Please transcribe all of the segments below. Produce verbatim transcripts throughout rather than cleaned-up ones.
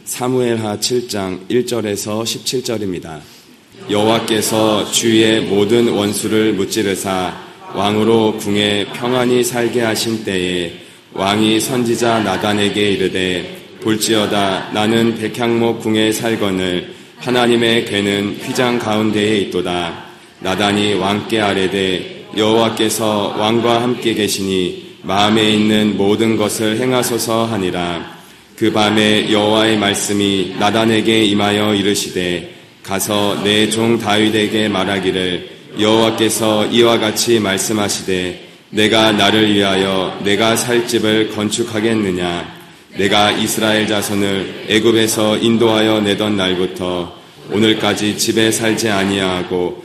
사무엘하 칠 장 일 절에서 십칠 절입니다. 여호와께서 주의 모든 원수를 무찌르사 왕으로 궁에 평안히 살게 하신 때에 왕이 선지자 나단에게 이르되 볼지어다 나는 백향목 궁에 살거늘 하나님의 궤는 휘장 가운데에 있도다. 나단이 왕께 아뢰되 여호와께서 왕과 함께 계시니 마음에 있는 모든 것을 행하소서 하니라. 그 밤에 여호와의 말씀이 나단에게 임하여 이르시되 가서 내 종 다윗에게 말하기를 여호와께서 이와 같이 말씀하시되 내가 나를 위하여 내가 살 집을 건축하겠느냐. 내가 이스라엘 자손을 애굽에서 인도하여 내던 날부터 오늘까지 집에 살지 아니하고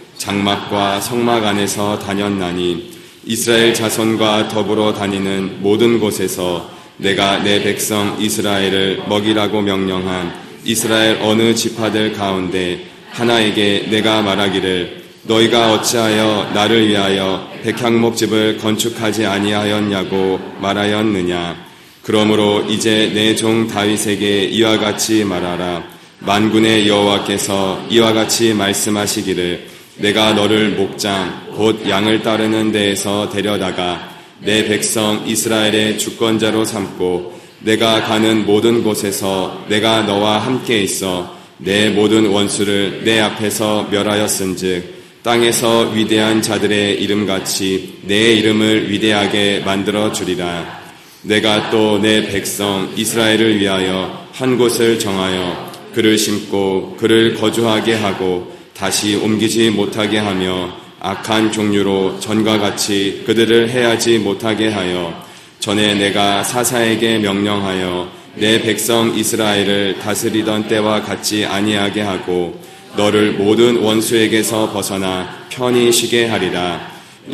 장막과 성막 안에서 다녔나니 이스라엘 자손과 더불어 다니는 모든 곳에서 내가 내 백성 이스라엘을 먹이라고 명령한 이스라엘 어느 지파들 가운데 하나에게 내가 말하기를 너희가 어찌하여 나를 위하여 백향목집을 건축하지 아니하였냐고 말하였느냐. 그러므로 이제 내 종 다윗에게 이와 같이 말하라. 만군의 여호와께서 이와 같이 말씀하시기를 내가 너를 목장 곧 양을 따르는 데에서 데려다가 내 백성 이스라엘의 주권자로 삼고 내가 가는 모든 곳에서 내가 너와 함께 있어 내 모든 원수를 내 앞에서 멸하였은즉 땅에서 위대한 자들의 이름같이 내 이름을 위대하게 만들어 주리라. 내가 또 내 백성 이스라엘을 위하여 한 곳을 정하여 그를 심고 그를 거주하게 하고 다시 옮기지 못하게 하며 악한 종류로 전과 같이 그들을 해하지 못하게 하여 전에 내가 사사에게 명령하여 내 백성 이스라엘을 다스리던 때와 같이 아니하게 하고 너를 모든 원수에게서 벗어나 편히 쉬게 하리라.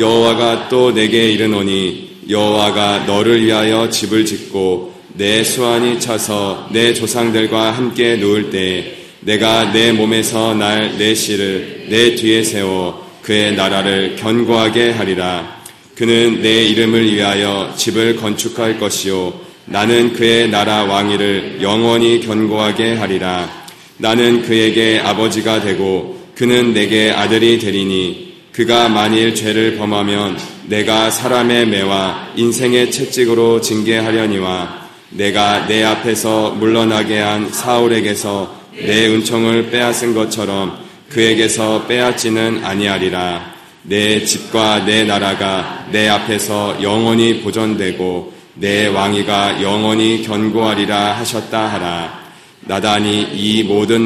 여호와가 또 내게 이르노니 여호와가 너를 위하여 집을 짓고 내 수완이 차서 내 조상들과 함께 누울 때 내가 내 몸에서 날 내 씨를 내 뒤에 세워 그의 나라를 견고하게 하리라. 그는 내 이름을 위하여 집을 건축할 것이요 나는 그의 나라 왕위를 영원히 견고하게 하리라. 나는 그에게 아버지가 되고 그는 내게 아들이 되리니 그가 만일 죄를 범하면 내가 사람의 매와 인생의 채찍으로 징계하려니와 내가 내 앞에서 물러나게 한 사울에게서 내 은총을 빼앗은 것처럼 그에게서 빼앗지는 아니하리라. 내 집과 내 나라가 내 앞에서 영원히 보존되고 내 왕위가 영원히 견고하리라 하셨다 하라. 나단이 이 모든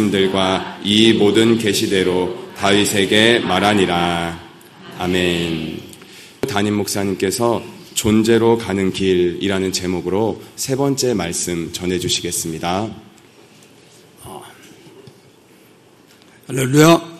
말씀들과 이 모든 계시대로 다윗에게 말하니라. 아멘. 담임 목사님께서 존재로 가는 길이라는 제목으로 세 번째 말씀 전해주시겠습니다. 할렐루야.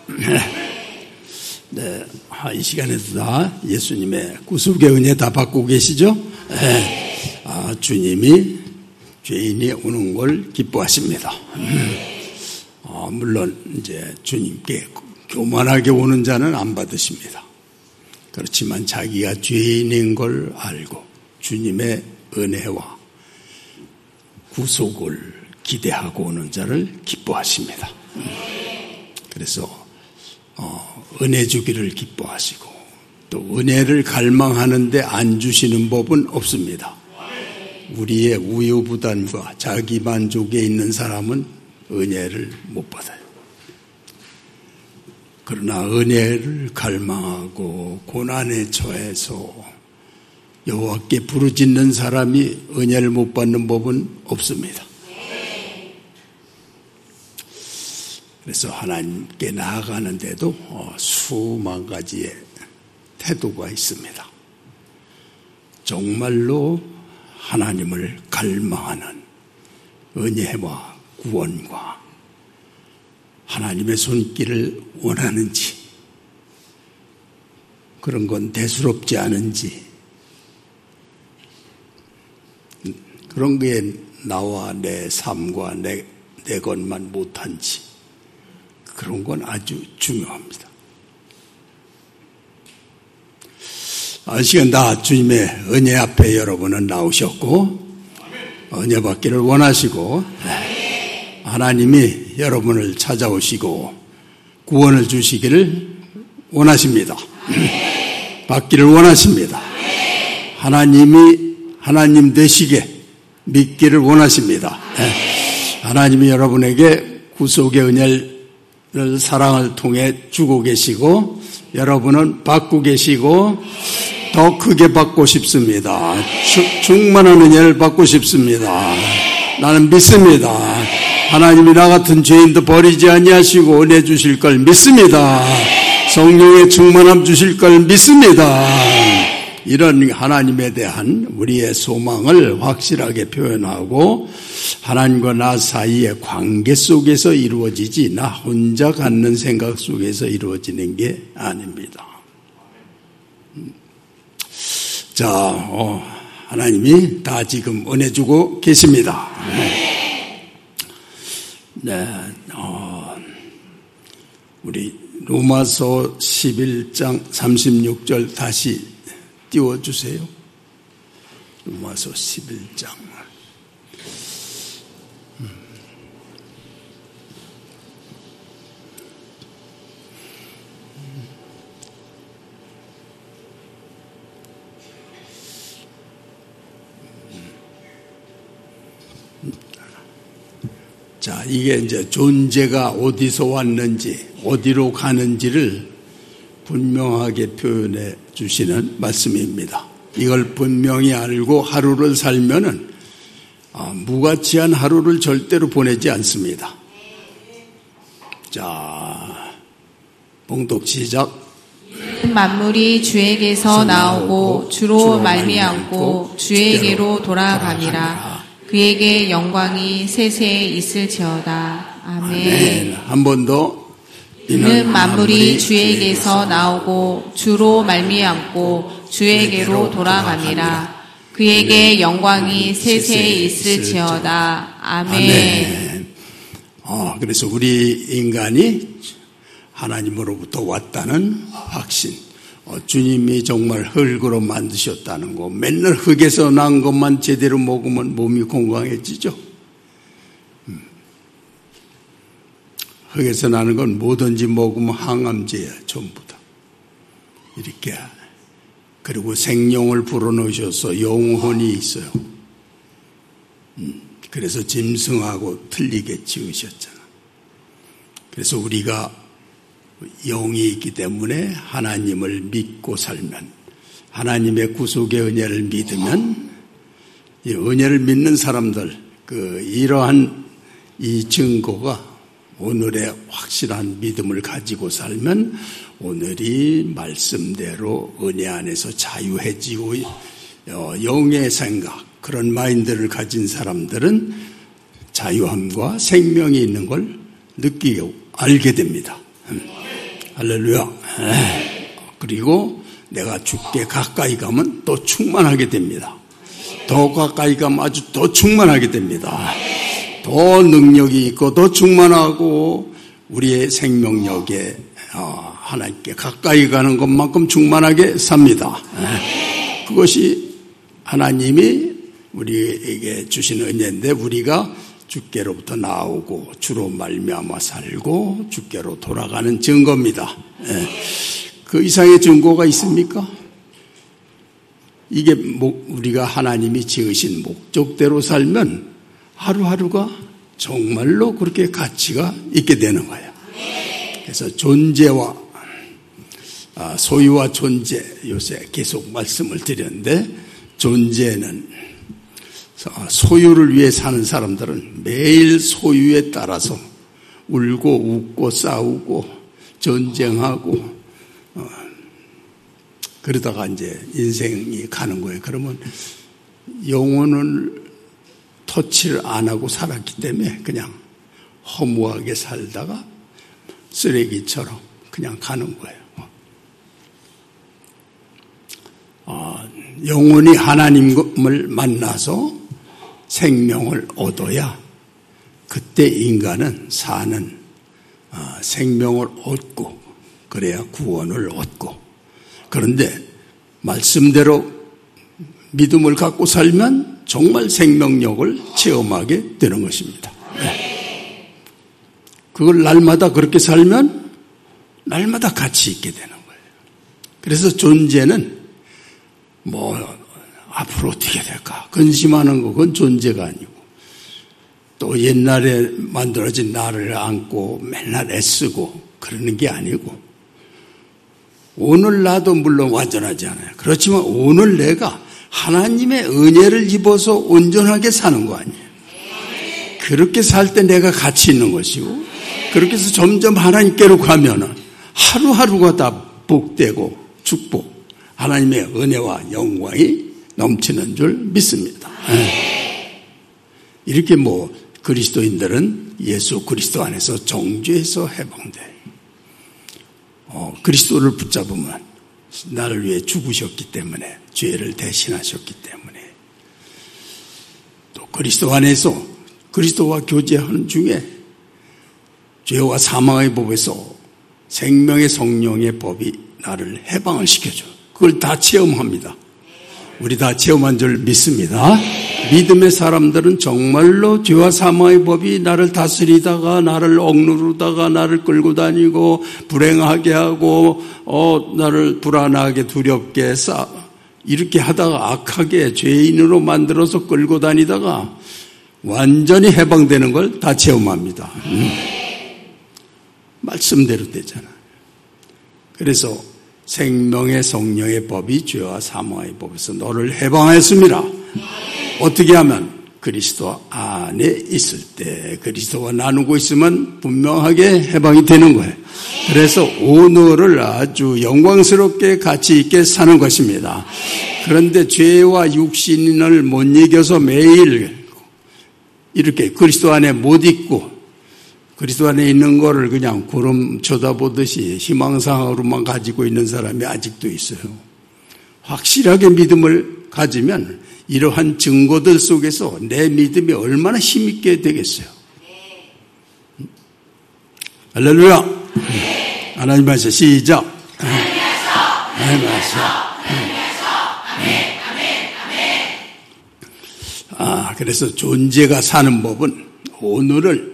네, 이 시간에도 다 예수님의 구속의 은혜 다 받고 계시죠? 네. 아, 주님이 죄인이 오는 걸 기뻐하십니다. 아, 물론 이제 주님께 교만하게 오는 자는 안 받으십니다. 그렇지만 자기가 죄인인 걸 알고 주님의 은혜와 구속을 기대하고 오는 자를 기뻐하십니다. 그래서 어, 은혜 주기를 기뻐하시고 또 은혜를 갈망하는데 안 주시는 법은 없습니다. 우리의 우유부단과 자기만족에 있는 사람은 은혜를 못 받아요. 그러나 은혜를 갈망하고 고난에 처해서 여호와께 부르짖는 사람이 은혜를 못 받는 법은 없습니다. 그래서 하나님께 나아가는데도 수만 가지의 태도가 있습니다. 정말로 하나님을 갈망하는 은혜와 구원과 하나님의 손길을 원하는지, 그런 건 대수롭지 않은지, 그런 게 나와 내 삶과 내, 내 것만 못한지, 그런 건 아주 중요합니다. 이 시간 다 주님의 은혜 앞에 여러분은 나오셨고 은혜 받기를 원하시고 하나님이 여러분을 찾아오시고 구원을 주시기를 원하십니다. 받기를 원하십니다. 하나님이 하나님 되시게 믿기를 원하십니다. 하나님이 여러분에게 구속의 은혜를 사랑을 통해 주고 계시고 여러분은 받고 계시고 더 크게 받고 싶습니다. 충만한 은혜를 받고 싶습니다. 나는 믿습니다. 하나님이 나 같은 죄인도 버리지 아니하시고 은혜 주실 걸 믿습니다. 성령의 충만함 주실 걸 믿습니다. 이런 하나님에 대한 우리의 소망을 확실하게 표현하고 하나님과 나 사이의 관계 속에서 이루어지지 나 혼자 갖는 생각 속에서 이루어지는 게 아닙니다. 자, 어, 하나님이 다 지금 은혜 주고 계십니다. 네, 어, 우리 로마서 십일 장 삼십육 절 다시 띄워주세요. 로마서 십일 장. 자, 이게 이제 존재가 어디서 왔는지, 어디로 가는지를 분명하게 표현해 주시는 말씀입니다. 이걸 분명히 알고 하루를 살면은 아, 무가치한 하루를 절대로 보내지 않습니다. 자, 봉독 시작. 만물이 주에게서 나오고 주로 말미암고 주에게로 돌아가니라. 그에게 영광이 세세에 있을지어다. 아멘. 한 번 더. 이는 만물이 주에게서 나오고 주로 말미암고 주에게로 돌아가니라. 그에게 영광이 세세에 있을지어다. 아멘. 아멘. 어, 그래서 우리 인간이 하나님으로부터 왔다는 확신. 어, 주님이 정말 흙으로 만드셨다는 거. 맨날 흙에서 난 것만 제대로 먹으면 몸이 건강해지죠. 음. 흙에서 나는 건 뭐든지 먹으면 항암제야, 전부 다. 이렇게. 그리고 생명을 불어넣으셔서 영혼이 있어요. 음. 그래서 짐승하고 틀리게 지으셨잖아. 그래서 우리가 영이 있기 때문에 하나님을 믿고 살면, 하나님의 구속의 은혜를 믿으면, 이 은혜를 믿는 사람들, 그 이러한 이 증거가 오늘의 확실한 믿음을 가지고 살면 오늘이 말씀대로 은혜 안에서 자유해지고 영의 생각, 그런 마인드를 가진 사람들은 자유함과 생명이 있는 걸 느끼고 알게 됩니다. 할렐루야. 그리고 내가 주께 가까이 가면 또 충만하게 됩니다. 더 가까이 가면 아주 더 충만하게 됩니다. 더 능력이 있고 더 충만하고 우리의 생명력에 하나님께 가까이 가는 것만큼 충만하게 삽니다. 그것이 하나님이 우리에게 주시는 은혜인데 우리가 주께로부터 나오고 주로 말미암아 살고 주께로 돌아가는 증거입니다. 그 이상의 증거가 있습니까? 이게 우리가 하나님이 지으신 목적대로 살면 하루하루가 정말로 그렇게 가치가 있게 되는 거예요. 그래서 존재와 소유와 존재, 요새 계속 말씀을 드렸는데, 존재는 소유를 위해 사는 사람들은 매일 소유에 따라서 울고 웃고 싸우고 전쟁하고 어, 그러다가 이제 인생이 가는 거예요. 그러면 영혼을 터치를 안 하고 살았기 때문에 그냥 허무하게 살다가 쓰레기처럼 그냥 가는 거예요. 어, 영혼이 하나님을 만나서 생명을 얻어야 그때 인간은 사는 어, 생명을 얻고 그래야 구원을 얻고, 그런데 말씀대로 믿음을 갖고 살면 정말 생명력을 체험하게 되는 것입니다. 네. 그걸 날마다 그렇게 살면 날마다 가치 있게 되는 거예요. 그래서 존재는 뭐 앞으로 어떻게 될까 근심하는 거 그건 존재가 아니고 또 옛날에 만들어진 나를 안고 맨날 애쓰고 그러는 게 아니고 오늘 나도 물론 완전하지 않아요. 그렇지만 오늘 내가 하나님의 은혜를 입어서 온전하게 사는 거 아니에요. 그렇게 살 때 내가 가치 있는 것이고 그렇게 해서 점점 하나님께로 가면은 하루하루가 다 복되고 축복 하나님의 은혜와 영광이 넘치는 줄 믿습니다. 이렇게 뭐 그리스도인들은 예수 그리스도 안에서 정죄해서 해방돼. 어, 그리스도를 붙잡으면 나를 위해 죽으셨기 때문에 죄를 대신하셨기 때문에 또 그리스도 안에서 그리스도와 교제하는 중에 죄와 사망의 법에서 생명의 성령의 법이 나를 해방을 시켜줘. 그걸 다 체험합니다. 우리 다 체험한 줄 믿습니다. 믿음의 사람들은 정말로 죄와 사망의 법이 나를 다스리다가 나를 억누르다가 나를 끌고 다니고 불행하게 하고 어 나를 불안하게 두렵게 싸 이렇게 하다가 악하게 죄인으로 만들어서 끌고 다니다가 완전히 해방되는 걸 다 체험합니다. 음. 말씀대로 되잖아. 그래서 생명의 성령의 법이 죄와 사망의 법에서 너를 해방하였습니다. 어떻게 하면 그리스도 안에 있을 때 그리스도와 나누고 있으면 분명하게 해방이 되는 거예요. 그래서 오늘을 아주 영광스럽게 가치 있게 사는 것입니다. 그런데 죄와 육신을 못 이겨서 매일 이렇게 그리스도 안에 못 있고 그리스도 안에 있는 거를 그냥 구름 쳐다보듯이 희망사항으로만 가지고 있는 사람이 아직도 있어요. 확실하게 믿음을 가지면 이러한 증거들 속에서 내 믿음이 얼마나 힘있게 되겠어요. 할렐루야. 네. 하나님 말씀 시작. 하나님 말씀. 아, 그래서 존재가 사는 법은 오늘을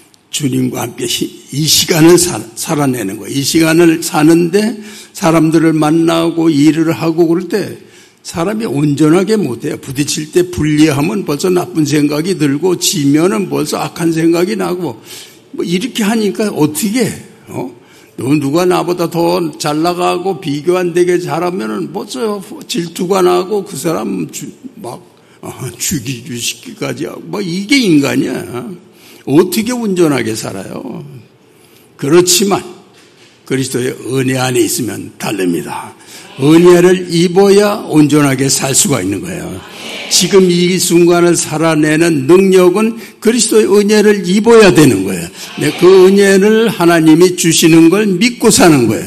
주님과 함께 이 시간을 살아내는 거예요. 이 시간을 사는데 사람들을 만나고 일을 하고 그럴 때 사람이 온전하게 못해요. 부딪힐 때 불리하면 벌써 나쁜 생각이 들고 지면은 벌써 악한 생각이 나고 뭐 이렇게 하니까 어떻게 어? 누가 나보다 더 잘 나가고 비교 안 되게 잘하면은 벌써 질투가 나고 그 사람 주, 막 어, 죽이고 싶기까지 하고 뭐 이게 인간이야. 어떻게 온전하게 살아요? 그렇지만 그리스도의 은혜 안에 있으면 다릅니다. 은혜를 입어야 온전하게 살 수가 있는 거예요. 지금 이 순간을 살아내는 능력은 그리스도의 은혜를 입어야 되는 거예요. 그 은혜를 하나님이 주시는 걸 믿고 사는 거예요.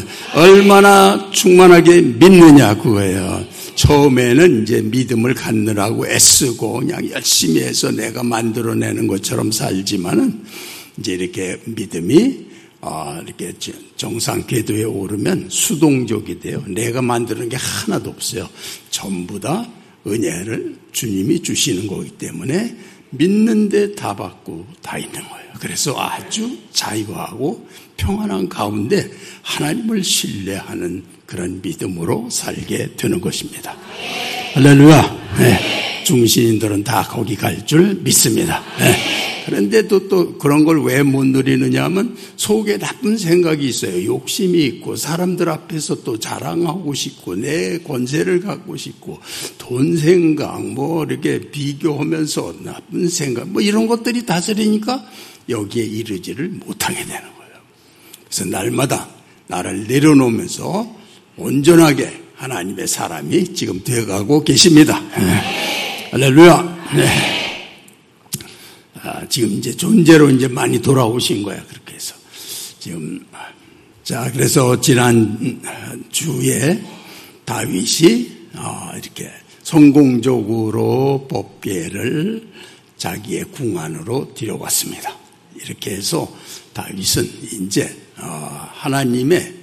얼마나 충만하게 믿느냐 그거예요. 처음에는 이제 믿음을 갖느라고 애쓰고 그냥 열심히 해서 내가 만들어내는 것처럼 살지만은 이제 이렇게 믿음이 어 이렇게 정상 궤도에 오르면 수동적이 돼요. 내가 만드는 게 하나도 없어요. 전부 다 은혜를 주님이 주시는 거기 때문에 믿는데 다 받고 다 있는 거예요. 그래서 아주 자유하고 평안한 가운데 하나님을 신뢰하는 그런 믿음으로 살게 되는 것입니다. 할렐루야. 네. 중신인들은 다 거기 갈 줄 믿습니다. 네. 그런데 또, 또 그런 걸 왜 못 누리느냐 하면 속에 나쁜 생각이 있어요. 욕심이 있고 사람들 앞에서 또 자랑하고 싶고 내 권세를 갖고 싶고 돈 생각 뭐 이렇게 비교하면서 나쁜 생각 뭐 이런 것들이 다스리니까 여기에 이르지를 못하게 되는 거예요. 그래서 날마다 나를 내려놓으면서 온전하게 하나님의 사람이 지금 되어가고 계십니다. 네. 할렐루야. 네. 아, 지금 이제 존재로 이제 많이 돌아오신 거야. 그렇게 해서 지금 자 그래서 지난 주에 다윗이 어, 이렇게 성공적으로 법궤를 자기의 궁 안으로 들여왔습니다. 이렇게 해서 다윗은 이제 어, 하나님의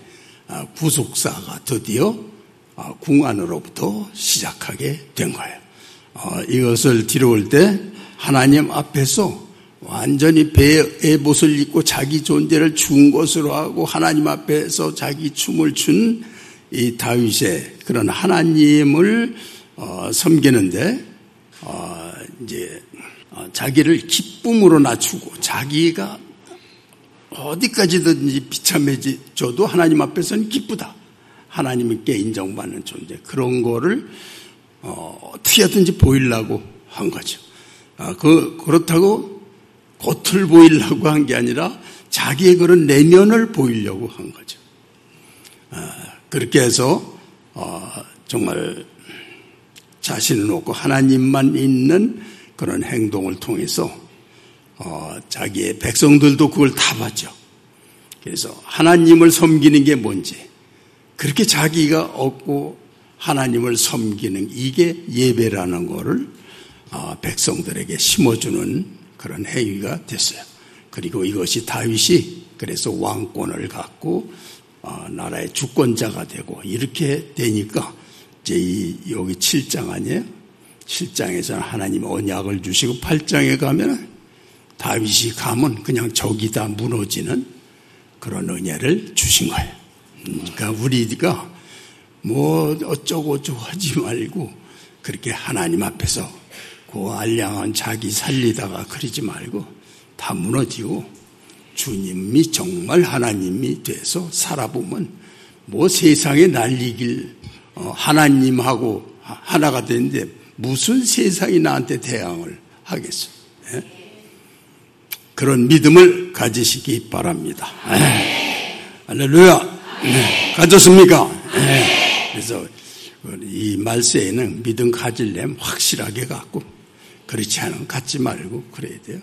구속사가 드디어 궁 안으로부터 시작하게 된 거예요. 어, 이것을 들어올 때 하나님 앞에서 완전히 배의 못을 입고 자기 존재를 죽은 것으로 하고 하나님 앞에서 자기 춤을 춘 이 다윗의 그런 하나님을 어, 섬기는데 어, 이제 어, 자기를 기쁨으로 낮추고 자기가 어디까지든지 비참해져도 하나님 앞에서는 기쁘다. 하나님께 인정받는 존재. 그런 거를 어, 어떻게 하든지 보이려고 한 거죠. 아, 그, 그렇다고 겉을 보이려고 한 게 아니라 자기의 그런 내면을 보이려고 한 거죠. 아, 그렇게 해서 어, 정말 자신을 놓고 하나님만 있는 그런 행동을 통해서 어, 자기의 백성들도 그걸 다 봤죠. 그래서 하나님을 섬기는 게 뭔지 그렇게 자기가 얻고 하나님을 섬기는 이게 예배라는 거를 어, 백성들에게 심어주는 그런 행위가 됐어요. 그리고 이것이 다윗이 그래서 왕권을 갖고 어, 나라의 주권자가 되고 이렇게 되니까 이제 이 여기 칠 장 아니에요? 칠 장에서는 하나님 언약을 주시고 팔 장에 가면은 다윗이 가면 그냥 적이 다 무너지는 그런 은혜를 주신 거예요. 그러니까 우리가 뭐 어쩌고 어쩌고 하지 말고 그렇게 하나님 앞에서 그 알량한 자기 살리다가 그러지 말고 다 무너지고 주님이 정말 하나님이 돼서 살아보면 뭐 세상에 날리길 하나님하고 하나가 되는데 무슨 세상이 나한테 대항을 하겠어. 예? 그런 믿음을 가지시기 바랍니다. 예. 할렐루야. 예. 가졌습니까? 예. 그래서 이 말세에는 믿음 가지려면 확실하게 갖고 그렇지 않으면 갖지 말고 그래야 돼요.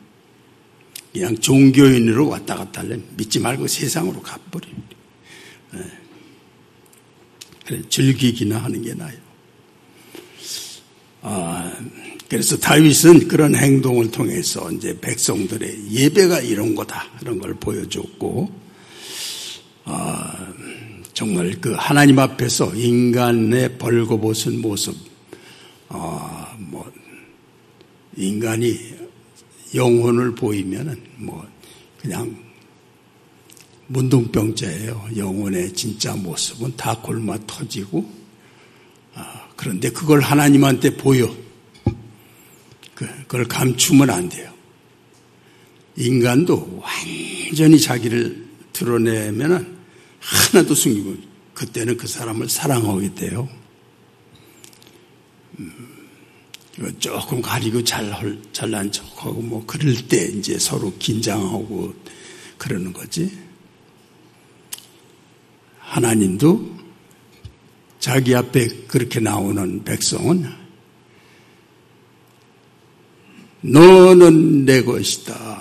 그냥 종교인으로 왔다 갔다 하려면 믿지 말고 세상으로 가버려요. 예. 그래, 즐기기나 하는 게 나아요. 아, 그래서 다윗은 그런 행동을 통해서 이제 백성들의 예배가 이런 거다. 이런 걸 보여줬고, 아, 정말 그 하나님 앞에서 인간의 벌거벗은 모습, 아, 뭐, 인간이 영혼을 보이면은 뭐, 그냥 문둥병자예요. 영혼의 진짜 모습은 다 골마 터지고, 아, 그런데 그걸 하나님한테 보여. 그걸 감추면 안 돼요. 인간도 완전히 자기를 드러내면은 하나도 숨기고 그때는 그 사람을 사랑하게 돼요. 음, 조금 가리고 잘, 잘난 척하고 뭐 그럴 때 이제 서로 긴장하고 그러는 거지. 하나님도 자기 앞에 그렇게 나오는 백성은 너는 내 것이다.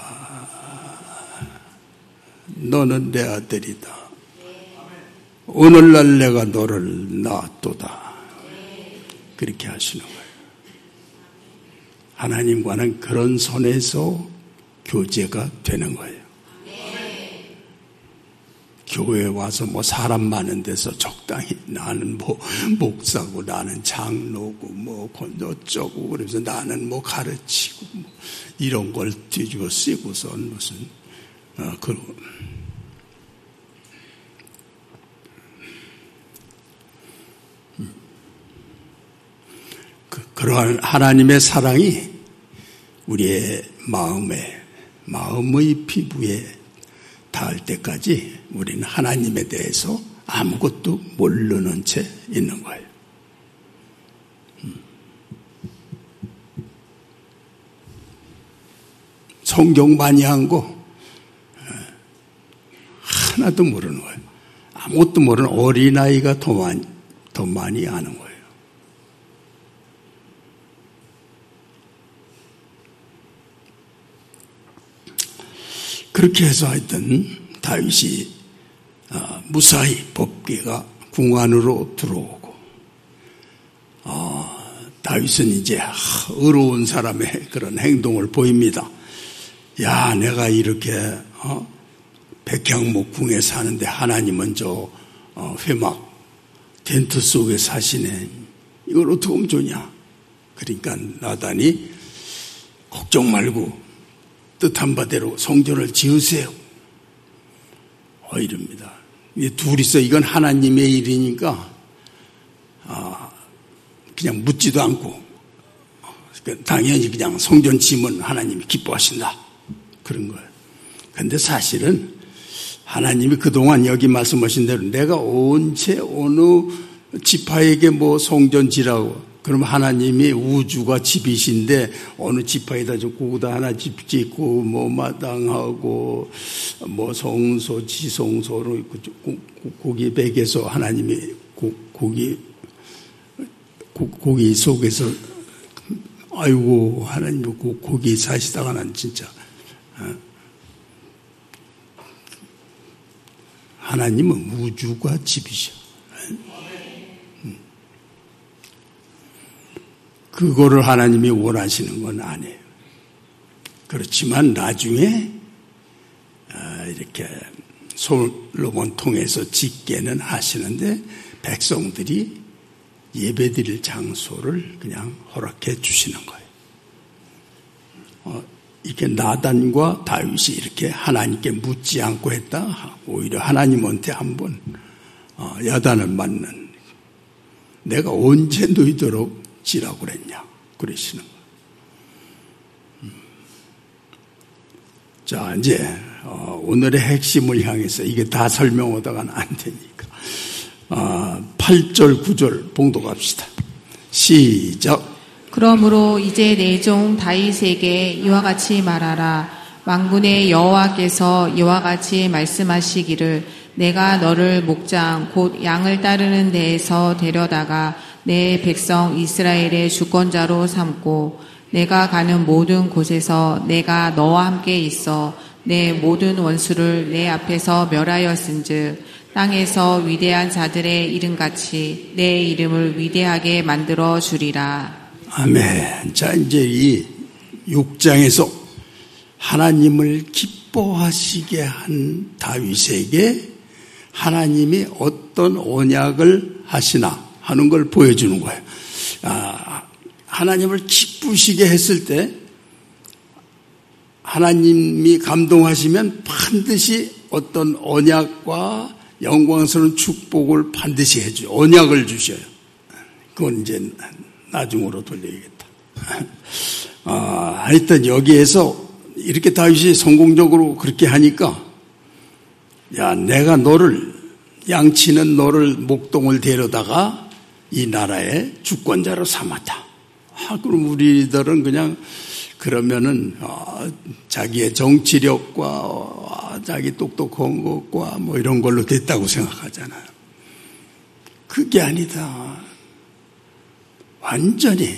너는 내 아들이다. 오늘날 내가 너를 낳았도다. 그렇게 하시는 거예요. 하나님과는 그런 선에서 교제가 되는 거예요. 교회에 와서 뭐 사람 많은 데서 적당히 나는 뭐 목사고 나는 장로고 뭐 어쩌고 그러면서 나는 뭐 가르치고 뭐 이런 걸 뒤집어 쓰고선 무슨 어 그 그러한 하나님의 사랑이 우리의 마음에 마음의 피부에 닿을 때까지 우리는 하나님에 대해서 아무것도 모르는 채 있는 거예요. 성경 많이 한 거 하나도 모르는 거예요. 아무것도 모르는 어린아이가 더 많이, 더 많이 아는 거예요. 그렇게 해서 하여튼 다윗이 무사히 법궤가 궁 안으로 들어오고 다윗은 이제 의로운 사람의 그런 행동을 보입니다. 야, 내가 이렇게 백향목궁에 사는데 하나님은 저 회막 텐트 속에 사시네. 이걸 어떻게 하면 좋냐. 그러니까 나단이 걱정 말고 뜻한 바대로 성전을 지으세요. 어, 이럽니다. 둘이서 이건 하나님의 일이니까 아, 그냥 묻지도 않고 당연히 그냥 성전 지으면 하나님이 기뻐하신다. 그런 거예요. 그런데 사실은 하나님이 그동안 여기 말씀하신 대로 내가 언제 어느 지파에게 뭐 성전 지라고 그러면 하나님이 우주가 집이신데 어느 지파에다 좀 고구다 하나 집 짓고 뭐 마당하고 뭐 성소 지성소로 고기 베개서 하나님이 고, 고기 고, 고기 속에서 아이고 하나님 고, 고기 사시다가 난 진짜 하나님은 우주가 집이셔. 그거를 하나님이 원하시는 건 아니에요. 그렇지만 나중에 이렇게 솔로몬 통해서 짓게는 하시는데 백성들이 예배드릴 장소를 그냥 허락해 주시는 거예요. 어, 이렇게 나단과 다윗이 이렇게 하나님께 묻지 않고 했다. 오히려 하나님한테 한번 어, 야단을 맞는. 내가 언제 너희도록 지라고 그랬냐 그러시는 거예요. 음. 자 이제 어, 오늘의 핵심을 향해서 이게 다 설명하다가는 안 되니까 어, 팔 절 구 절 봉독합시다. 시작. 그러므로 이제 내 종 다윗에게 이와 같이 말하라. 만군의 여호와께서 이와 같이 말씀하시기를 내가 너를 목장 곧 양을 따르는 데에서 데려다가 내 백성 이스라엘의 주권자로 삼고 내가 가는 모든 곳에서 내가 너와 함께 있어 내 모든 원수를 내 앞에서 멸하였은즉 땅에서 위대한 자들의 이름같이 내 이름을 위대하게 만들어 주리라. 아멘. 자 이제 이 육 장에서 하나님을 기뻐하시게 한 다윗에게 하나님이 어떤 언약을 하시나 하는 걸 보여주는 거예요. 아, 하나님을 기쁘시게 했을 때 하나님이 감동하시면 반드시 어떤 언약과 영광스러운 축복을 반드시 해줘요. 언약을 주셔요. 그건 이제 나중으로 돌려야겠다. 아, 하여튼 여기에서 이렇게 다윗이 성공적으로 그렇게 하니까 야, 내가 너를 양치는 너를 목동을 데려다가 이 나라의 주권자로 삼았다. 아, 그럼 우리들은 그냥 그러면은 어, 자기의 정치력과 어, 자기 똑똑한 것과 뭐 이런 걸로 됐다고 생각하잖아요. 그게 아니다. 완전히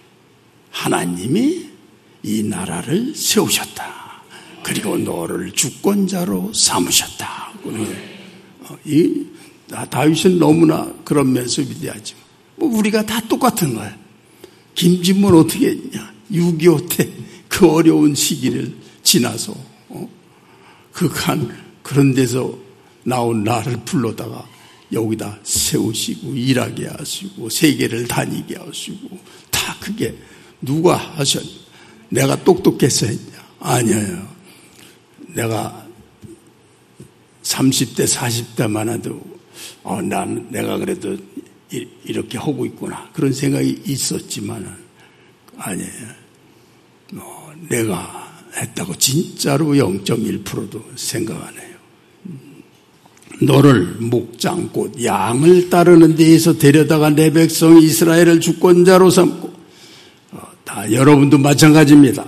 하나님이 이 나라를 세우셨다. 그리고 너를 주권자로 삼으셨다. 어, 이 다윗은 너무나 그런 면에서 위대하죠. 뭐 우리가 다 똑같은 거예요. 김진모는 어떻게 했냐? 육이오 때 그 어려운 시기를 지나서 어? 그간 그런 데서 나온 나를 불러다가 여기다 세우시고 일하게 하시고 세계를 다니게 하시고 다 그게 누가 하셨냐? 내가 똑똑해서 했냐? 아니에요. 내가 삼십 대 사십 대만 해도 어, 난 내가 그래도 이, 이렇게 하고 있구나 그런 생각이 있었지만은 아니에요. 어, 내가 했다고 진짜로 영 점 일 퍼센트도 생각 안 해요. 너를 목장 곧 양을 따르는 데에서 데려다가 내 백성 이스라엘을 주권자로 삼고 어, 다 여러분도 마찬가지입니다.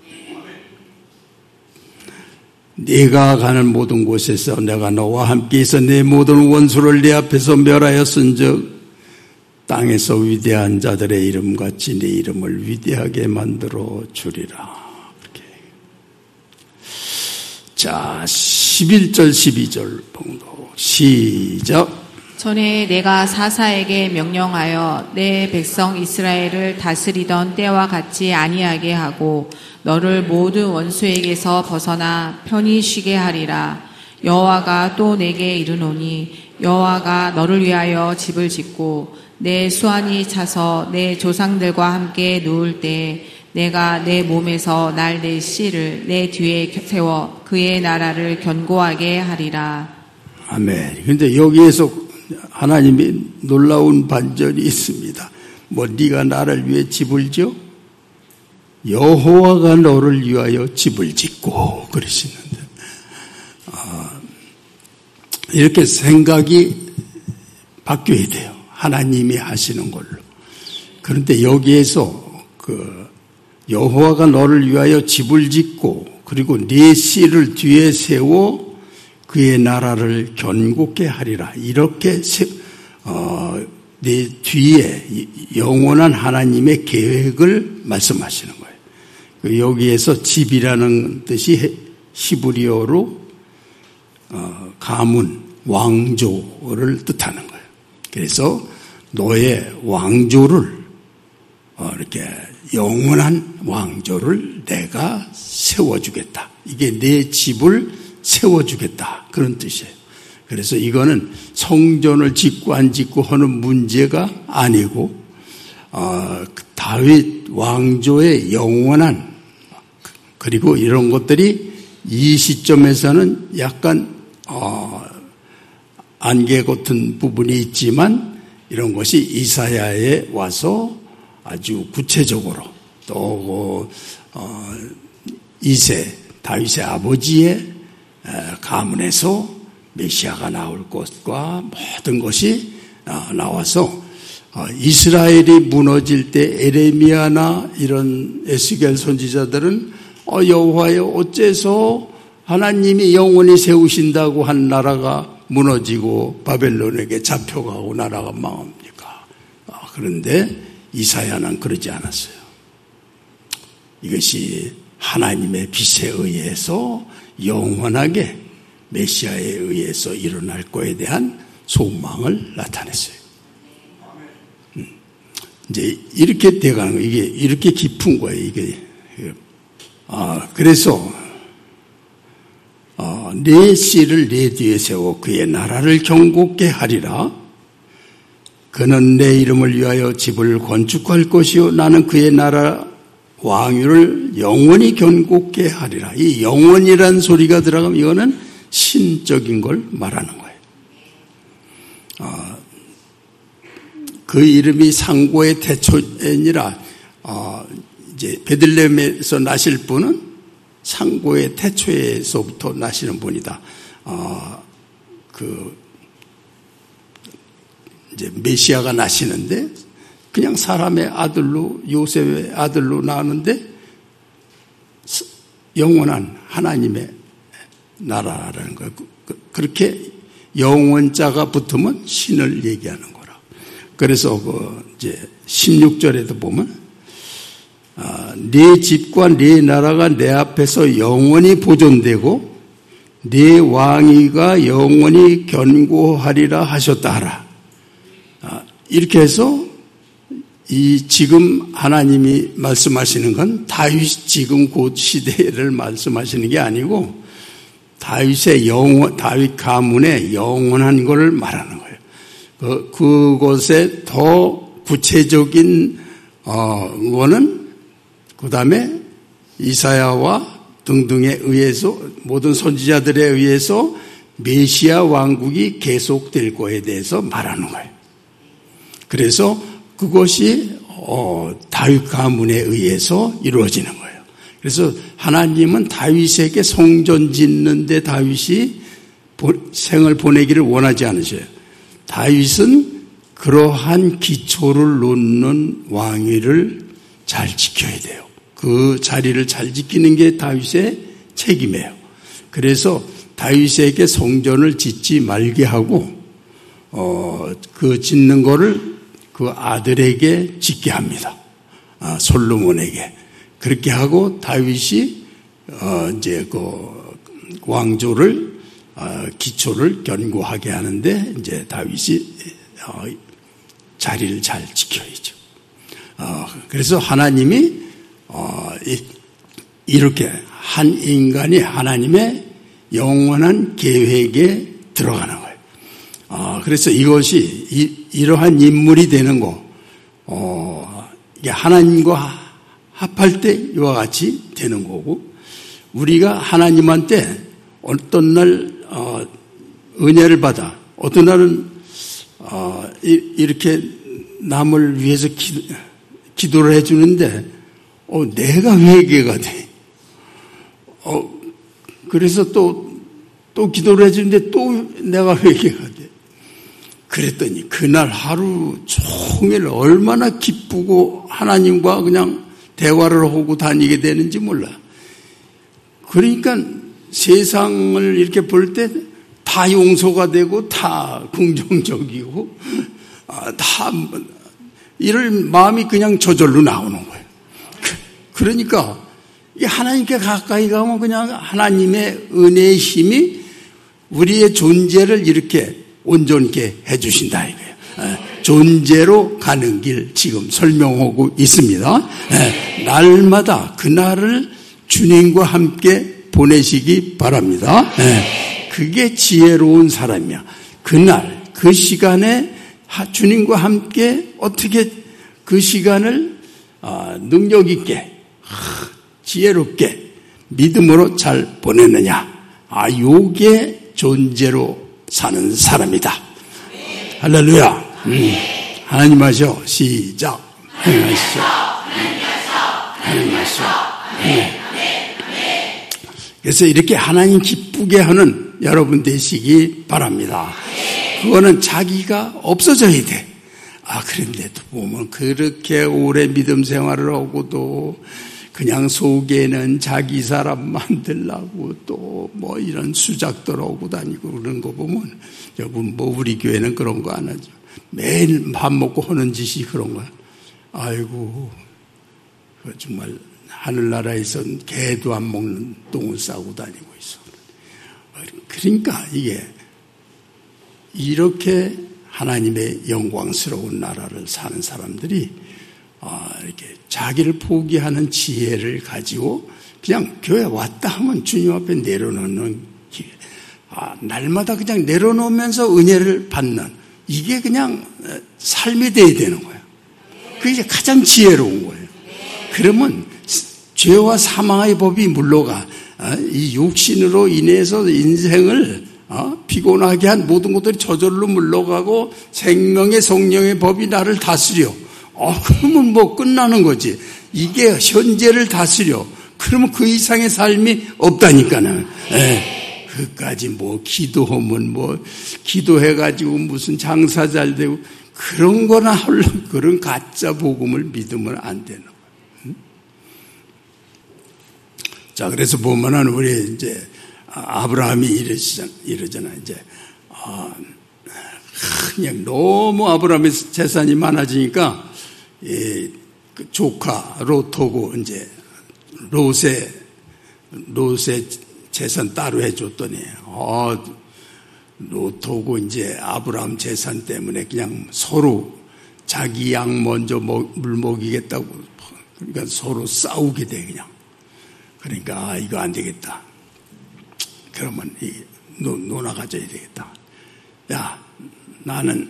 네가 가는 모든 곳에서 내가 너와 함께 있어 내 모든 원수를 네 앞에서 멸하였은즉 땅에서 위대한 자들의 이름같이 네 이름을 위대하게 만들어 주리라. 이렇게. 자, 십일 절 십이 절 봉독 시작. 전에 내가 사사에게 명령하여 내 백성 이스라엘을 다스리던 때와 같이 아니하게 하고 너를 모든 원수에게서 벗어나 편히 쉬게 하리라. 여호와가 또 내게 이르노니 여호와가 너를 위하여 집을 짓고 내 수완이 차서 내 조상들과 함께 누울 때 내가 내 몸에서 날 내 씨를 내 뒤에 세워 그의 나라를 견고하게 하리라. 아멘. 그런데 여기에서 하나님이 놀라운 반전이 있습니다. 뭐 네가 나를 위해 집을 지어? 여호와가 너를 위하여 집을 짓고 그러시는데, 아, 이렇게 생각이 바뀌어야 돼요. 하나님이 하시는 걸로. 그런데 여기에서 그 여호와가 너를 위하여 집을 짓고 그리고 네 씨를 뒤에 세워 그의 나라를 견고케 하리라. 이렇게 세, 어, 네 뒤에 영원한 하나님의 계획을 말씀하시는 거예요. 여기에서 집이라는 뜻이 히브리어로 어, 가문, 왕조를 뜻하는 거예요. 그래서 너의 왕조를 어, 이렇게 영원한 왕조를 내가 세워주겠다. 이게 내 집을 세워주겠다. 그런 뜻이에요. 그래서 이거는 성전을 짓고 안 짓고 하는 문제가 아니고 어, 다윗 왕조의 영원한, 그리고 이런 것들이 이 시점에서는 약간 어, 안개 같은 부분이 있지만 이런 것이 이사야에 와서 아주 구체적으로 또 어, 이세 다윗의 아버지의 가문에서 메시아가 나올 것과 모든 것이 나와서 이스라엘이 무너질 때 에레미야나 이런 에스겔 선지자들은 어, 여호와여 어째서 하나님이 영원히 세우신다고 한 나라가 무너지고 바벨론에게 잡혀가고 나라가 망합니까? 그런데 이사야는 그러지 않았어요. 이것이 하나님의 빛에 의해서 영원하게 메시아에 의해서 일어날 것에 대한 소망을 나타냈어요. 음. 이제 이렇게 돼가는 거예요. 이게 이렇게 깊은 거예요. 이게 아 그래서 어, 내 씨를 내 뒤에 세워 그의 나라를 견고케 하리라. 그는 내 이름을 위하여 집을 건축할 것이요 나는 그의 나라 왕위를 영원히 견고케 하리라. 이 영원이라는 소리가 들어가면 이거는 신적인 걸 말하는 거예요. 어, 그 이름이 상고의 태초이니라. 어, 이제 베들레헴에서 나실 분은 상고의 태초에서부터 나시는 분이다. 어, 그 이제 메시아가 나시는데 그냥 사람의 아들로 요셉의 아들로 나왔는데 영원한 하나님의 나라라는 거예요. 그렇게 영원자가 붙으면 신을 얘기하는 거라. 그래서 그 이제 십육 절에도 보면 아, 네 집과 네 나라가 내 앞에서 영원히 보존되고 네 왕위가 영원히 견고하리라 하셨다 하라. 아, 이렇게 해서 이 지금 하나님이 말씀하시는 건 다윗 지금 곧 시대를 말씀하시는 게 아니고 다윗의 영원, 다윗 가문의 영원한 것을 말하는 거예요. 그, 그것에 더 구체적인 어, 거는 그 다음에 이사야와 등등에 의해서 모든 선지자들에 의해서 메시아 왕국이 계속될 거에 대해서 말하는 거예요. 그래서 그것이 어, 다윗 가문에 의해서 이루어지는 거예요. 그래서 하나님은 다윗에게 성전 짓는데 다윗이 생을 보내기를 원하지 않으셔요. 다윗은 그러한 기초를 놓는 왕위를 잘 지켜야 돼요. 그 자리를 잘 지키는 게 다윗의 책임이에요. 그래서 다윗에게 성전을 짓지 말게 하고 어, 그 짓는 거를 그 아들에게 짓게 합니다. 아, 솔로몬에게. 그렇게 하고 다윗이 어, 이제 그 왕조를 어, 기초를 견고하게 하는데 이제 다윗이 어, 자리를 잘 지켜야죠. 어, 그래서 하나님이 어, 이, 이렇게 한 인간이 하나님의 영원한 계획에 들어가는 거예요. 어, 그래서 이것이 이, 이러한 인물이 되는 거, 어, 이게 하나님과 합할 때 이와 같이 되는 거고, 우리가 하나님한테 어떤 날 어, 은혜를 받아, 어떤 날은 어, 이렇게 남을 위해서 기, 기도를 해주는데 어, 내가 회개가 돼. 어, 그래서 또, 또 기도를 해주는데 또 내가 회개가 돼. 그랬더니 그날 하루 종일 얼마나 기쁘고 하나님과 그냥 대화를 하고 다니게 되는지 몰라. 그러니까 세상을 이렇게 볼 때 다 용서가 되고 다 긍정적이고 다 이런 마음이 그냥 저절로 나오는 거예요. 그러니까 하나님께 가까이 가면 그냥 하나님의 은혜의 힘이 우리의 존재를 이렇게 온전케 해주신다 이거예요. 존재로 가는 길 지금 설명하고 있습니다. 날마다 그날을 주님과 함께 보내시기 바랍니다. 그게 지혜로운 사람이야. 그날 그 시간에 주님과 함께 어떻게 그 시간을 능력 있게 지혜롭게 믿음으로 잘 보내느냐. 아, 요게 존재로 사는 사람이다. 할렐루야. 음. 하나님 하셔. 시작. 하나님 하시죠. 하나님 하시죠. 네. 그래서 이렇게 하나님 기쁘게 하는 여러분 되시기 바랍니다. 그거는 자기가 없어져야 돼. 아, 그런데도 보면 그렇게 오래 믿음 생활을 하고도 그냥 속에는 자기 사람 만들라고 또 뭐 이런 수작들 하고 다니고 그런 거 보면, 여러분 뭐 우리 교회는 그런 거 안 하죠. 매일 밥 먹고 하는 짓이 그런 거야. 아이고, 정말 하늘나라에선 개도 안 먹는 똥을 싸고 다니고 있어. 그러니까 이게 이렇게 하나님의 영광스러운 나라를 사는 사람들이 이렇게 자기를 포기하는 지혜를 가지고 그냥 교회 왔다 하면 주님 앞에 내려놓는 길, 아, 날마다 그냥 내려놓으면서 은혜를 받는, 이게 그냥 삶이 돼야 되는 거예요. 그게 가장 지혜로운 거예요. 그러면 죄와 사망의 법이 물러가, 이 육신으로 인해서 인생을 피곤하게 한 모든 것들이 저절로 물러가고 생명의 성령의 법이 나를 다스려. 어, 그러면 뭐 끝나는 거지. 이게 현재를 다스려. 그러면 그 이상의 삶이 없다니까는. 예. 그까지 뭐 기도하면 뭐 기도해가지고 무슨 장사 잘 되고 그런 거나 하려고 그런 가짜 복음을 믿으면 안 되는 거예요. 응? 자, 그래서 보면은 우리 이제 아브라함이 이러시잖아, 이러잖아, 이제. 아, 그냥 너무 아브라함의 재산이 많아지니까 이 그 조카 롯하고 이제 롯의 롯의 재산 따로 해줬더니 어, 롯하고 이제 아브라함 재산 때문에 그냥 서로 자기 양 먼저 물 먹이겠다고, 그러니까 서로 싸우게 돼 그냥. 그러니까 아, 이거 안 되겠다. 그러면 이 노, 노나 가져야 되겠다. 야, 나는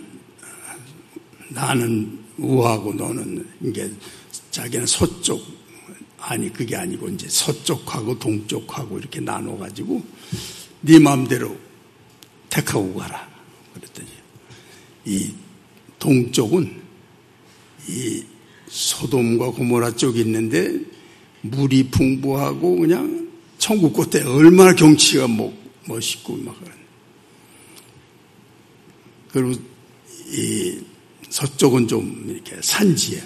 나는 우하고 너는 이게 자기는 서쪽, 아니 그게 아니고 이제 서쪽하고 동쪽하고 이렇게 나눠가지고 네 마음대로 택하고 가라. 그랬더니 이 동쪽은 이 소돔과 고모라 쪽이 있는데 물이 풍부하고 그냥 천국 끝에 얼마나 경치가 멋있고 막 그런. 그리고 이 서쪽은 좀 이렇게 산지야.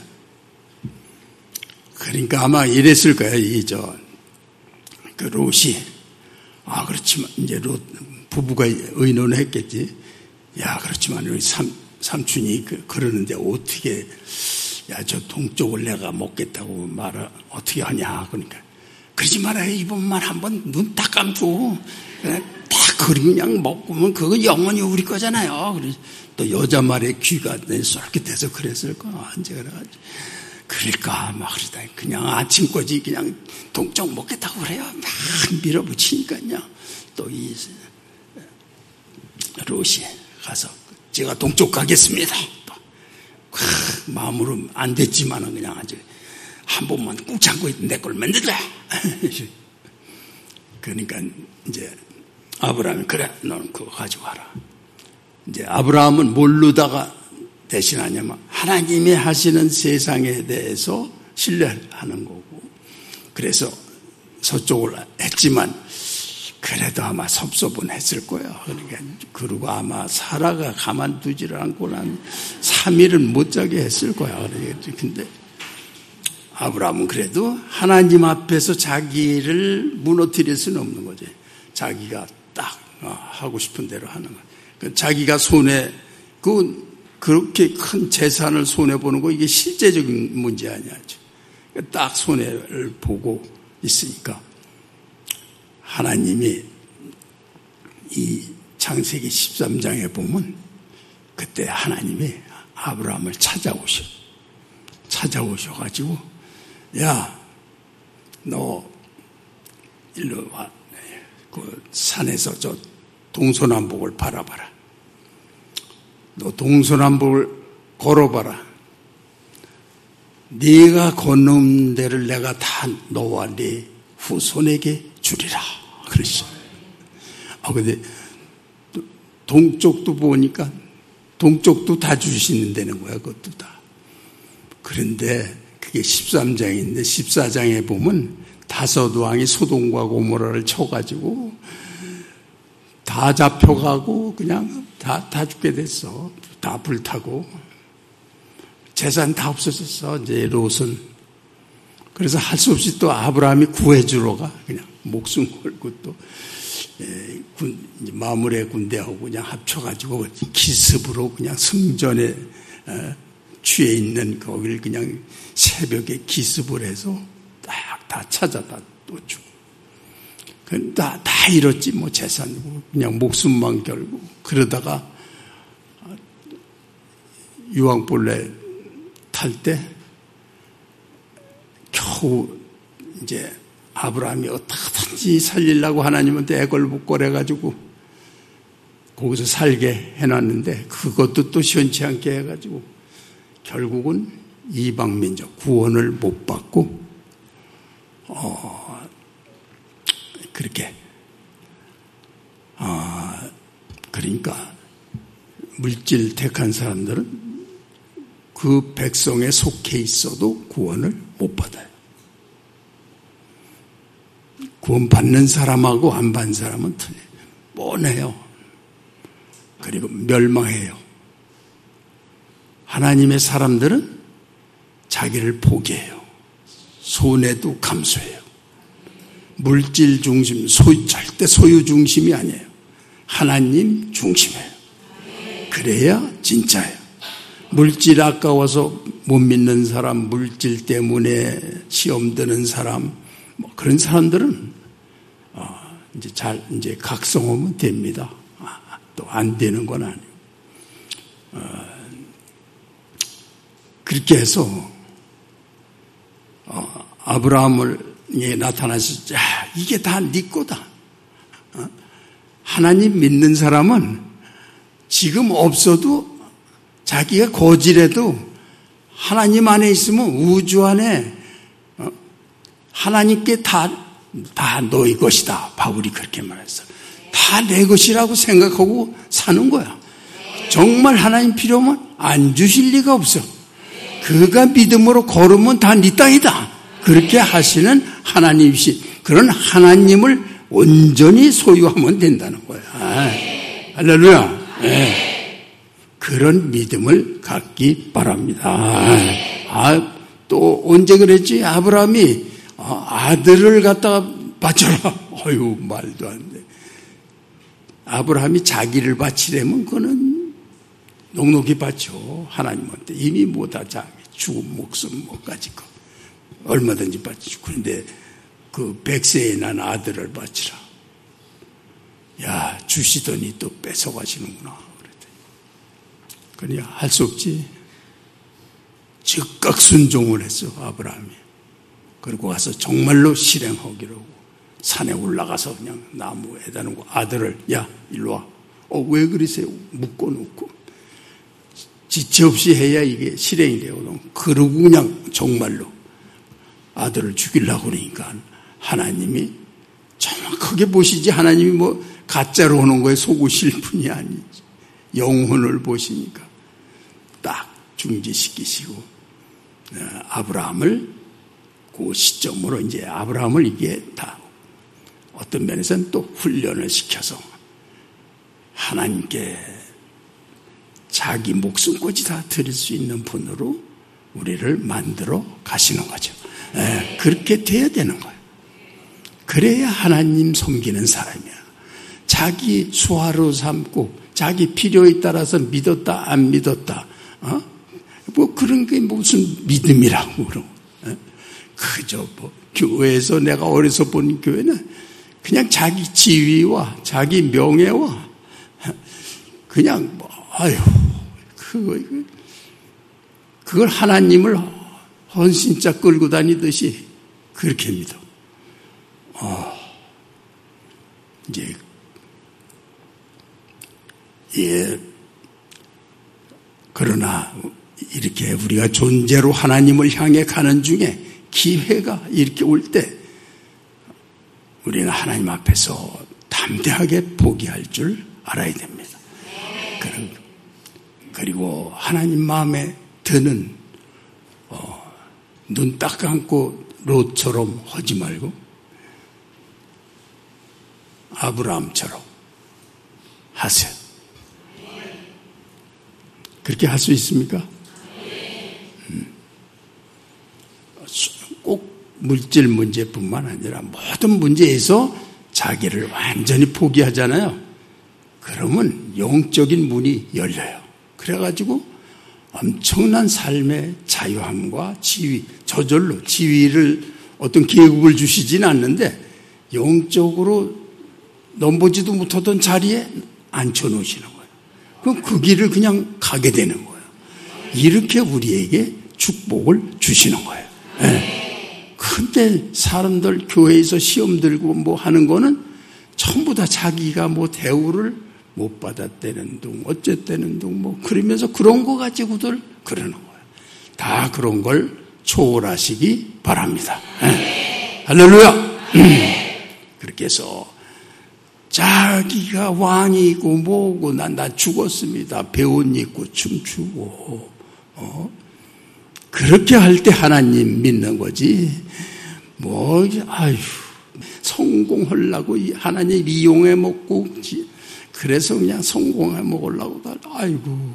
그러니까 아마 이랬을 거야. 이 저 그 롯이, 아 그렇지만 이제 롯 부부가 의논을 했겠지. 야, 그렇지만 우리 삼 삼촌이 그, 그러는데 어떻게, 야, 저 동쪽을 내가 먹겠다고 말을 어떻게 하냐. 그러니까 그러지 말아요. 이번만 한번 눈 딱 감고 그냥 딱 그냥 먹으면 그거 영원히 우리 거잖아요. 그래서 또 여자 말에 귀가 쏠깃해서 그랬을 거야. 이제 그래가지고 그럴까 막 그러다 그냥 아침까지 그냥 동쪽 먹겠다고 그래요. 막 밀어붙이니까요. 또 이 롯이 가서 제가 동쪽 가겠습니다. 또 마음으로 안 됐지만은 그냥 아주 한 번만 꾹 참고 내 걸 만들자. 그러니까 이제 아브라함이 그래 너는 그거 가져와라. 이제 아브라함은 모르다가 대신하냐면 하나님이 하시는 세상에 대해서 신뢰하는 거고, 그래서 서쪽을 했지만 그래도 아마 섭섭은 했을 거예요. 그러니까 그리고 아마 사라가 가만두지를 않고 난 삼 일은 못 자게 했을 거야. 근데 아브라함은 그래도 하나님 앞에서 자기를 무너뜨릴 수는 없는 거지. 자기가 딱 하고 싶은 대로 하는 거야. 자기가 손에 그 그렇게 큰 재산을 손해 보는 거 이게 실제적인 문제 아니야. 딱 손해를 보고 있으니까 하나님이 이 창세기 십삼 장에 보면 그때 하나님이 아브라함을 찾아오셔. 찾아오셔가지고 야, 너 일로 와. 그 산에서 저 동서남북을 바라봐라. 너 동서남북을 걸어봐라. 네가 건너온 데를 내가 다 너와 네 후손에게 주리라. 그랬어. 아, 근데 동쪽도 보니까 동쪽도 다 주시는 데는 거야, 그것도 다. 그런데 그게 십삼 장인데 십사 장에 보면 다섯 왕이 소돔과 고모라를 쳐가지고 다 잡혀가고 그냥 다, 다 죽게 됐어. 다 불타고. 재산 다 없어졌어, 이제 롯은. 그래서 할 수 없이 또 아브라함이 구해주러 가. 그냥 목숨 걸고 또, 에, 군, 이제 마물의 군대하고 그냥 합쳐가지고 기습으로 그냥 승전에 에, 취해 있는 거기를 그냥 새벽에 기습을 해서 딱 다 찾아다 또 주고. 다, 다 잃었지, 뭐, 재산이고. 그냥 목숨만 결고. 그러다가, 유황벌레 탈 때, 겨우, 이제, 아브라함이 어떻게든지 살리려고 하나님한테 애걸복걸해가지고, 거기서 살게 해놨는데, 그것도 또 시원치 않게 해가지고, 결국은 이방민족 구원을 못 받고, 어, 그렇게, 아, 그러니까, 물질 택한 사람들은 그 백성에 속해 있어도 구원을 못 받아요. 구원 받는 사람하고 안 받는 사람은 틀려요. 뻔해요. 그리고 멸망해요. 하나님의 사람들은 자기를 포기해요. 손해도 감수해요. 물질 중심, 소, 절대 소유 중심이 아니에요. 하나님 중심이에요. 그래야 진짜예요. 물질 아까워서 못 믿는 사람, 물질 때문에 시험 드는 사람, 뭐 그런 사람들은 어, 이제 잘 이제 각성하면 됩니다. 아, 또 안 되는 건 아니에요. 어, 그렇게 해서 어, 아브라함을 예, 나타나서, 야, 이게 다 네 거다. 어? 하나님 믿는 사람은 지금 없어도 자기가 거지라도 하나님 안에 있으면 우주 안에 어? 하나님께 다, 다 너희 것이다. 바울이 그렇게 말했어. 다 내 것이라고 생각하고 사는 거야. 정말 하나님 필요하면 안 주실 리가 없어. 그가 믿음으로 걸으면 다 네 땅이다. 그렇게 하시는 하나님이신 그런 하나님을 온전히 소유하면 된다는 거야. 아, 할렐루야. 네. 그런 믿음을 갖기 바랍니다. 아, 또 언제 그랬지? 아브라함이 아들을 갖다가 바쳐라. 어휴, 말도 안 돼. 아브라함이 자기를 바치려면 그거는 넉넉히 바쳐. 하나님한테 이미 뭐다 자기 죽은 목숨 뭐까지 거. 얼마든지 바치고. 그런데 그 백세에 난 아들을 바치라. 야, 주시더니 또 뺏어가시는구나. 그러니 할 수 없지. 즉각 순종을 했어, 아브라함이. 그리고 가서 정말로 실행하기로 하고 산에 올라가서 그냥 나무에다 놓고 아들을, 야, 일로 와. 어, 왜 그러세요? 묶어놓고. 지체 없이 해야 이게 실행이 되거든. 그러고 그냥 정말로 아들을 죽이려고 그러니까 하나님이 정확하게 보시지, 하나님이 뭐 가짜로 오는 거에 속으실 분이 아니지. 영혼을 보시니까 딱 중지시키시고 아브라함을 그 시점으로 이제 아브라함을 이게 다 어떤 면에서는 또 훈련을 시켜서 하나님께 자기 목숨까지 다 드릴 수 있는 분으로 우리를 만들어 가시는 거죠. 예, 그렇게 돼야 되는 거예요. 그래야 하나님 섬기는 사람이야. 자기 수하로 삼고 자기 필요에 따라서 믿었다 안 믿었다, 어? 뭐 그런 게 무슨 믿음이라고 그러고, 어? 그저 뭐 교회에서 내가 어려서 본 교회는 그냥 자기 지위와 자기 명예와 그냥 뭐 아유 그거 그걸 하나님을 헌신자 끌고 다니듯이 그렇게 믿어. 어, 이제 예, 그러나 이렇게 우리가 존재로 하나님을 향해 가는 중에 기회가 이렇게 올 때 우리는 하나님 앞에서 담대하게 포기할 줄 알아야 됩니다. 그리고 하나님 마음에 드는 어, 눈 딱 감고 롯처럼 하지 말고 아브라함처럼 하세요. 그렇게 할 수 있습니까? 음. 꼭 물질 문제뿐만 아니라 모든 문제에서 자기를 완전히 포기하잖아요. 그러면 영적인 문이 열려요. 그래가지고 엄청난 삶의 자유함과 지위, 저절로 지위를 어떤 계급을 주시지는 않는데 영적으로 넘보지도 못하던 자리에 앉혀놓으시는 거예요. 그럼 그 길을 그냥 가게 되는 거예요. 이렇게 우리에게 축복을 주시는 거예요. 네. 근데 사람들 교회에서 시험 들고 뭐 하는 거는 전부 다 자기가 뭐 대우를 못 받았다는 둥, 어쨌다는 둥, 뭐 그러면서 그런 거 가지고들 그러는 거예요. 다 그런 걸 초월하시기 바랍니다. 네. 할렐루야! 그렇게 해서 자기가 왕이고 뭐고 난 나 죽었습니다. 배옷 입고 춤추고 어? 그렇게 할 때 하나님 믿는 거지. 뭐 아유 성공하려고 하나님 이용해 먹고 그래서 그냥 성공해 먹으려고 다 아이고.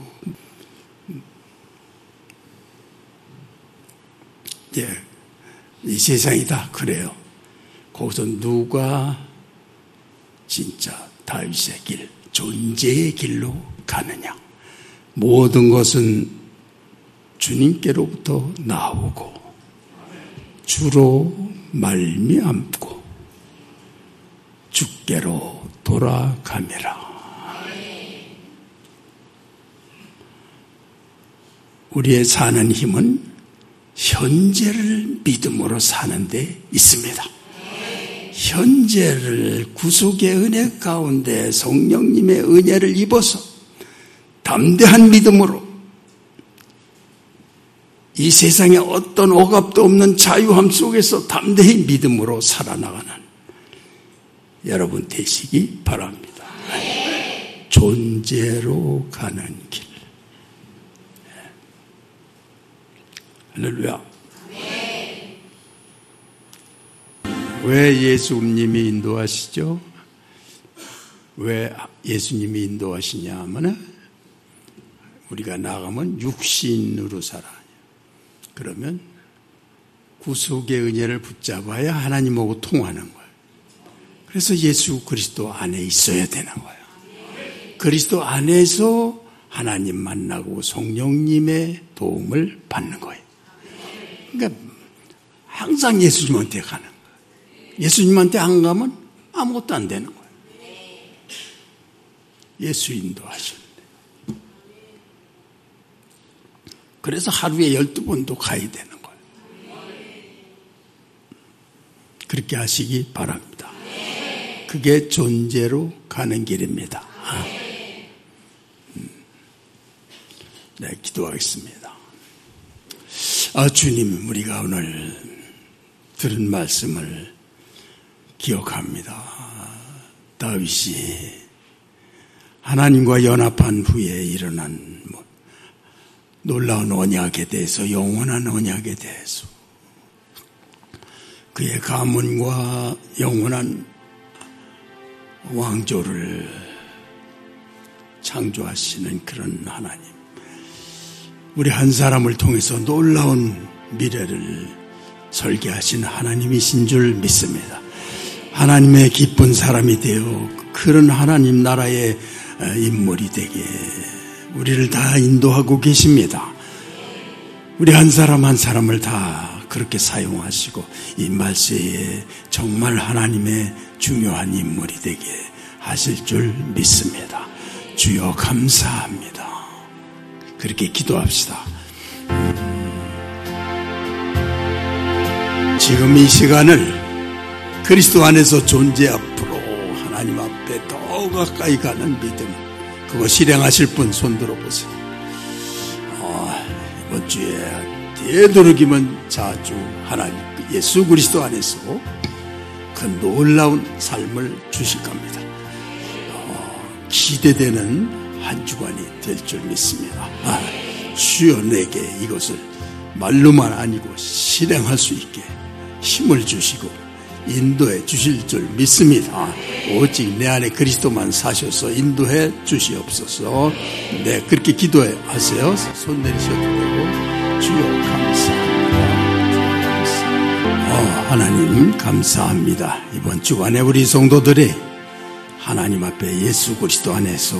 예, 이 세상이 다 그래요. 거기서 누가 진짜 다윗의 길, 존재의 길로 가느냐. 모든 것은 주님께로부터 나오고 주로 말미암고 주께로 돌아가매라. 우리의 사는 힘은 현재를 믿음으로 사는 데 있습니다. 현재를 구속의 은혜 가운데 성령님의 은혜를 입어서 담대한 믿음으로 이 세상에 어떤 억압도 없는 자유함 속에서 담대히 믿음으로 살아나가는 여러분 되시기 바랍니다. 존재로 가는 길. 할렐루야. 왜 예수님이 인도하시죠? 왜 예수님이 인도하시냐 하면 우리가 나가면 육신으로 살아. 그러면 구속의 은혜를 붙잡아야 하나님하고 통하는 거예요. 그래서 예수 그리스도 안에 있어야 되는 거예요. 그리스도 안에서 하나님 만나고 성령님의 도움을 받는 거예요. 그러니까 항상 예수님한테 가는 거예요. 예수님한테 안 가면 아무것도 안 되는 거예요. 예수 인도하시는데. 그래서 하루에 열두 번도 가야 되는 거예요. 그렇게 하시기 바랍니다. 그게 존재로 가는 길입니다. 네, 기도하겠습니다. 아, 주님, 우리가 오늘 들은 말씀을 기억합니다. 다윗이 하나님과 연합한 후에 일어난 뭐 놀라운 언약에 대해서, 영원한 언약에 대해서, 그의 가문과 영원한 왕조를 창조하시는 그런 하나님, 우리 한 사람을 통해서 놀라운 미래를 설계하신 하나님이신 줄 믿습니다. 하나님의 기쁜 사람이 되어 그런 하나님 나라의 인물이 되게 우리를 다 인도하고 계십니다. 우리 한 사람 한 사람을 다 그렇게 사용하시고 이 말세에 정말 하나님의 중요한 인물이 되게 하실 줄 믿습니다. 주여 감사합니다. 그렇게 기도합시다. 지금 이 시간을 그리스도 안에서 존재 앞으로 하나님 앞에 더 가까이 가는 믿음, 그거 실행하실 분 손 들어보세요. 어, 이번 주에 되도록이면 자주 하나님 예수 그리스도 안에서 그 놀라운 삶을 주실 겁니다. 어, 기대되는 한 주간이 될 줄 믿습니다. 아, 주여 내게 이것을 말로만 아니고 실행할 수 있게 힘을 주시고 인도해 주실 줄 믿습니다. 오직 내 안에 그리스도만 사셔서 인도해 주시옵소서. 네, 그렇게 기도해 하세요. 손 내리셔도 되고. 주여 감사합니다. 어, 하나님 감사합니다. 이번 주간에 우리 성도들이 하나님 앞에 예수 그리스도 안에서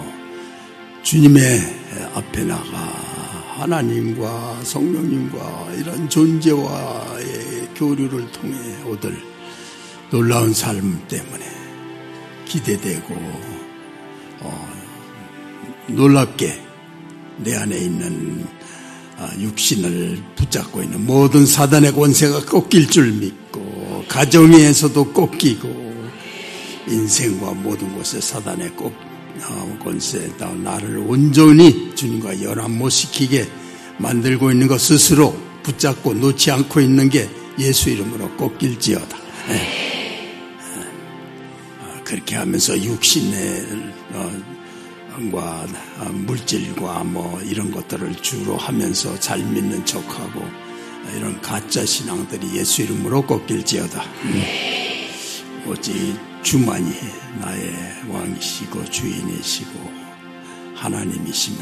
주님의 앞에 나가 하나님과 성령님과 이런 존재와의 교류를 통해 얻을 놀라운 삶 때문에 기대되고 어, 놀랍게 내 안에 있는 어, 육신을 붙잡고 있는 모든 사단의 권세가 꺾일 줄 믿고 가정에서도 꺾이고 인생과 모든 곳에 사단의 꺾 어, 권세다 나를 온전히 주님과 연합 못 시키게 만들고 있는 것 스스로 붙잡고 놓지 않고 있는 게 예수 이름으로 꺾일지어다. 네. 어, 그렇게 하면서 육신의 어, 과 물질과 뭐 이런 것들을 주로 하면서 잘 믿는 척하고 이런 가짜 신앙들이 예수 이름으로 꺾일지어다. 음. 오직 주만이 나의 왕이시고 주인이시고 하나님이시며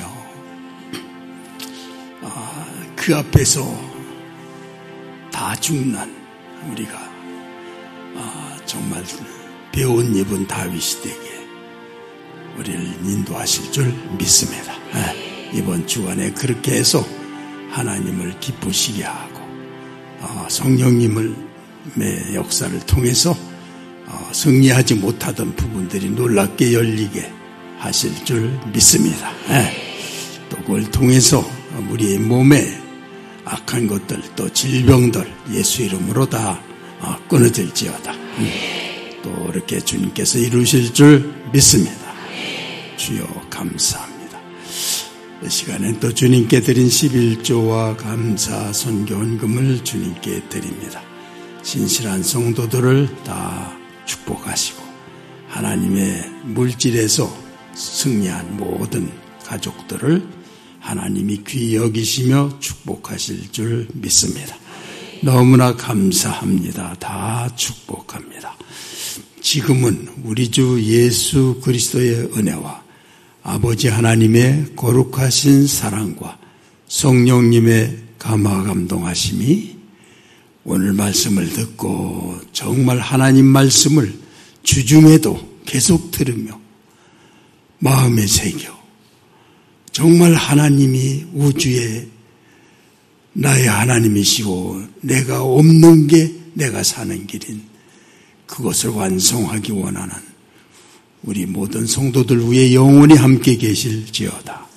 아, 그 앞에서 다 죽는 우리가 아, 정말 배운 입은 다윗이 되게 우리를 인도하실 줄 믿습니다. 아, 이번 주간에 그렇게 해서 하나님을 기쁘시게 하고 아, 성령님의 역사를 통해서 어, 승리하지 못하던 부분들이 놀랍게 열리게 하실 줄 믿습니다. 예. 또 그걸 통해서 우리의 몸에 악한 것들 또 질병들 예수 이름으로 다 어, 끊어질지어다. 음. 또 이렇게 주님께서 이루실 줄 믿습니다. 주여 감사합니다. 이 시간엔 또 주님께 드린 십일조와 감사 선교헌금을 주님께 드립니다. 신실한 성도들을 다 축복하시고 하나님의 물질에서 승리한 모든 가족들을 하나님이 귀히 여기시며 축복하실 줄 믿습니다. 너무나 감사합니다. 다 축복합니다. 지금은 우리 주 예수 그리스도의 은혜와 아버지 하나님의 거룩하신 사랑과 성령님의 감화 감동하심이 오늘 말씀을 듣고 정말 하나님 말씀을 주중에도 계속 들으며 마음에 새겨 정말 하나님이 우주에 나의 하나님이시고 내가 없는 게 내가 사는 길인 그것을 완성하기 원하는 우리 모든 성도들 위에 영원히 함께 계실지어다.